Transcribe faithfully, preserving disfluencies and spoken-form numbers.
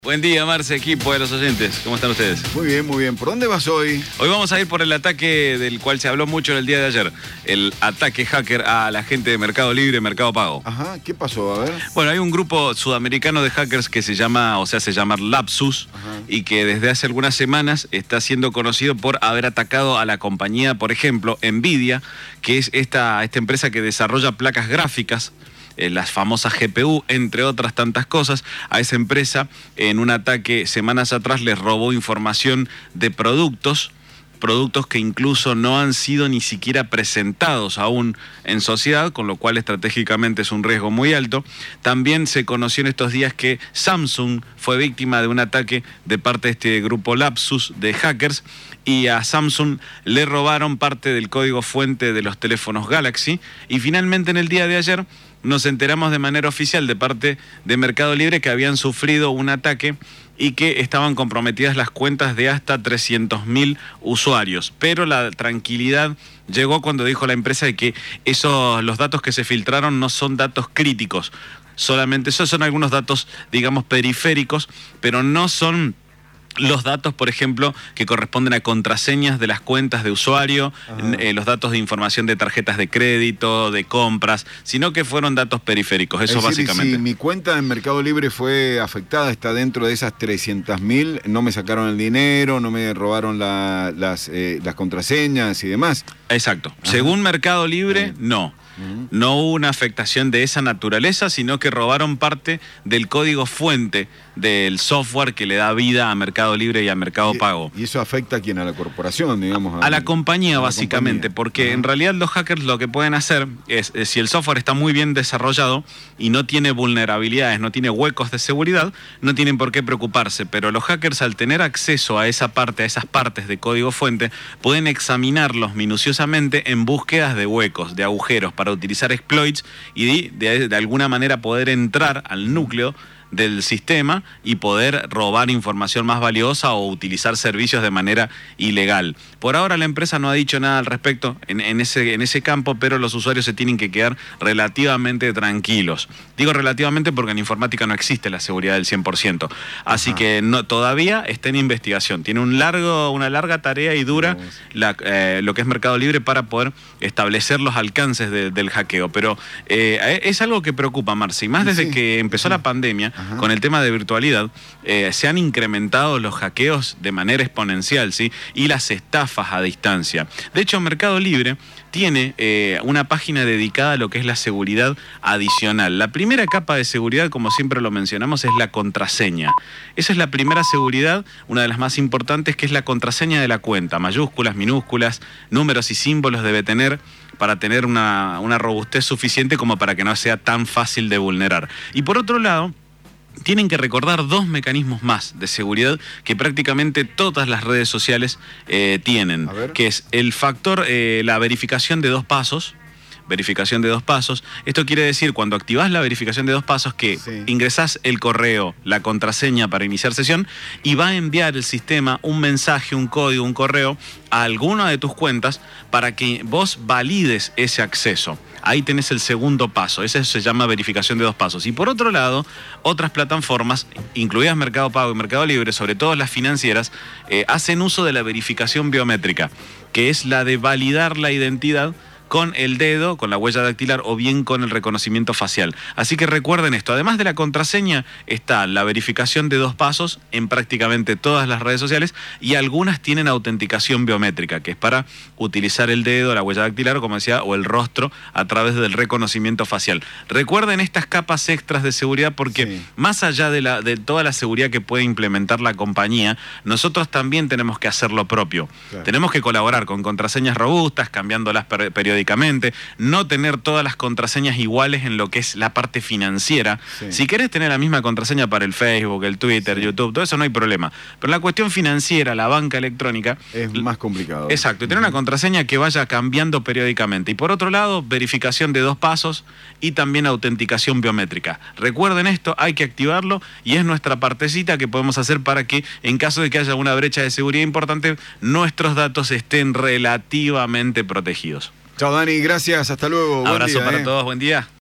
Buen día, Marce, equipo de los oyentes. ¿Cómo están ustedes? Muy bien, muy bien. ¿Por dónde vas hoy? Hoy vamos a ir por el ataque del cual se habló mucho en el día de ayer. El ataque hacker a la gente de Mercado Libre, Mercado Pago. Ajá, ¿qué pasó? A ver. Bueno, hay un grupo sudamericano de hackers que se llama, o sea, se llama Lapsus, Ajá. y que desde hace algunas semanas está siendo conocido por haber atacado a la compañía, por ejemplo, Nvidia, que es esta, esta empresa que desarrolla placas gráficas, las famosas G P U, entre otras tantas cosas. A esa empresa, en un ataque semanas atrás, les robó información de productos, productos que incluso no han sido ni siquiera presentados aún en sociedad, con lo cual estratégicamente es un riesgo muy alto. También se conoció en estos días que Samsung fue víctima de un ataque de parte de este grupo Lapsus de hackers, y a Samsung le robaron parte del código fuente de los teléfonos Galaxy. Y finalmente, en el día de ayer, nos enteramos de manera oficial de parte de Mercado Libre que habían sufrido un ataque y que estaban comprometidas las cuentas de hasta trescientos mil usuarios. Pero la tranquilidad llegó cuando dijo la empresa de que esos, los datos que se filtraron no son datos críticos. Solamente esos son algunos datos, digamos, periféricos, pero no son los datos, por ejemplo, que corresponden a contraseñas de las cuentas de usuario, eh, los datos de información de tarjetas de crédito, de compras, sino que fueron datos periféricos, eso es decir, básicamente. Si mi cuenta en Mercado Libre fue afectada, está dentro de esas trescientas mil, no me sacaron el dinero, no me robaron la, las, eh, las contraseñas y demás. Exacto. Ajá. Según Mercado Libre, Ajá. no. No hubo una afectación de esa naturaleza, sino que robaron parte del código fuente del software que le da vida a Mercado Libre y a Mercado y, Pago. ¿Y eso afecta a quién? ¿A la corporación, digamos? A, a la compañía, a la básicamente, compañía. Porque Ajá. en realidad los hackers lo que pueden hacer es, es, si el software está muy bien desarrollado y no tiene vulnerabilidades, no tiene huecos de seguridad, no tienen por qué preocuparse, pero los hackers, al tener acceso a esa parte, a esas partes de código fuente, pueden examinarlos minuciosamente en búsquedas de huecos, de agujeros, para utilizar exploits y de, de, de alguna manera poder entrar al núcleo del sistema y poder robar información más valiosa o utilizar servicios de manera ilegal. Por ahora la empresa no ha dicho nada al respecto en, en, ese, en ese campo, pero los usuarios se tienen que quedar relativamente tranquilos. Digo relativamente porque en informática no existe la seguridad del cien por ciento. Así Ajá. que no, todavía está en investigación. Tiene un largo, una larga tarea y dura la, eh, lo que es Mercado Libre para poder establecer los alcances de, del hackeo. Pero eh, es algo que preocupa, Marce, y más desde sí, que empezó sí. la pandemia. Ajá. Con el tema de virtualidad, eh, se han incrementado los hackeos de manera exponencial, ¿sí? Y las estafas a distancia. De hecho, Mercado Libre tiene eh, una página dedicada a lo que es la seguridad adicional. La primera capa de seguridad, como siempre lo mencionamos, es la contraseña. Esa es la primera seguridad, una de las más importantes, que es la contraseña de la cuenta. Mayúsculas, minúsculas, números y símbolos debe tener para tener una, una robustez suficiente como para que no sea tan fácil de vulnerar. Y por otro lado, tienen que recordar dos mecanismos más de seguridad que prácticamente todas las redes sociales eh, tienen, que es el factor, eh, la verificación de dos pasos. Verificación de dos pasos. Esto quiere decir, cuando activás la verificación de dos pasos, que sí. ingresás el correo, la contraseña para iniciar sesión, y va a enviar el sistema un mensaje, un código, un correo a alguna de tus cuentas para que vos valides ese acceso. Ahí tenés el segundo paso, ese se llama verificación de dos pasos. Y por otro lado, otras plataformas, incluidas Mercado Pago y Mercado Libre, sobre todo las financieras, eh, hacen uso de la verificación biométrica, que es la de validar la identidad con el dedo, con la huella dactilar o bien con el reconocimiento facial. Así que recuerden esto, además de la contraseña está la verificación de dos pasos en prácticamente todas las redes sociales, y algunas tienen autenticación biométrica, que es para utilizar el dedo, la huella dactilar, como decía, o el rostro a través del reconocimiento facial. Recuerden estas capas extras de seguridad porque sí. más allá de, la, de toda la seguridad que puede implementar la compañía, nosotros también tenemos que hacer lo propio. Claro. Tenemos que colaborar con contraseñas robustas, cambiándolas per periódicamente, no tener todas las contraseñas iguales en lo que es la parte financiera. Sí. Si querés tener la misma contraseña para el Facebook, el Twitter, sí. YouTube, todo eso no hay problema. Pero la cuestión financiera, la banca electrónica, es más complicado. Exacto, y tener una contraseña que vaya cambiando periódicamente. Y por otro lado, verificación de dos pasos y también autenticación biométrica. Recuerden esto, hay que activarlo y es nuestra partecita que podemos hacer para que, en caso de que haya una brecha de seguridad importante, nuestros datos estén relativamente protegidos. Chao, Dani, gracias, hasta luego. Abrazo buen día, para eh. todos, buen día.